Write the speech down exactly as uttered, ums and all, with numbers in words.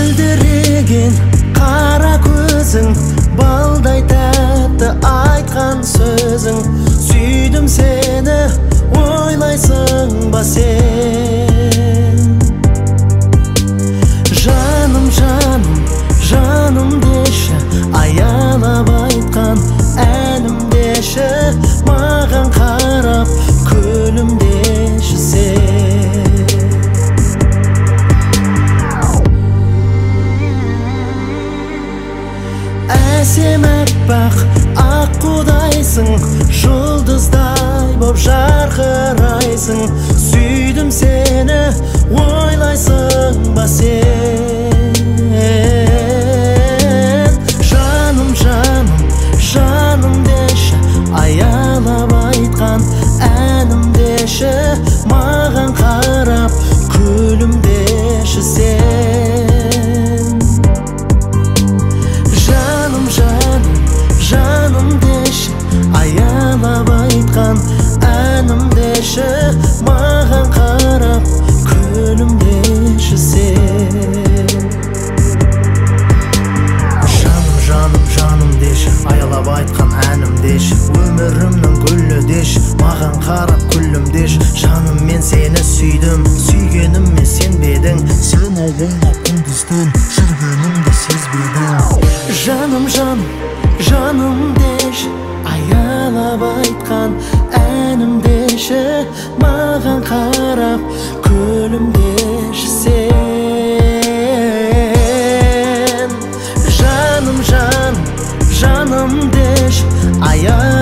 мөлдіреген қара көзің, балдай тәтті айтқан сөзің, сүйдім сені ойлайсың ба сен? Жаным, жаным, жаным деші, аялап айтқан әнім деші, маған қарап күлімдеші сен. Әсем әппақ ақ қудайсың, жұлдыздай боп жарқырайсың, сүйдім сені ойлайсың ба сен? Жаным, жаным, жаным деші, аялап айтқан әнім деші, маған қарап күлімдеші сен. Жаным, жаным, жаным деші, аялап айтқан әнім деші, маған қарап күлімдеші сен. Жаным, жаным, жаным деші, аялап айтқан әнім деші, өмірімнің гүлі деші, маған қарап күлімдеші. Жаным, мен сені сүйдім, сүйгенімме сенбедің, сен ойлап күндіз-түн жүргенімді сезбедің. Жаным, жаным, жаным деші, аялап айтқан әнім деші, маған қарап күлімдеші сен. Жаным, жаным, жаным деші, аялап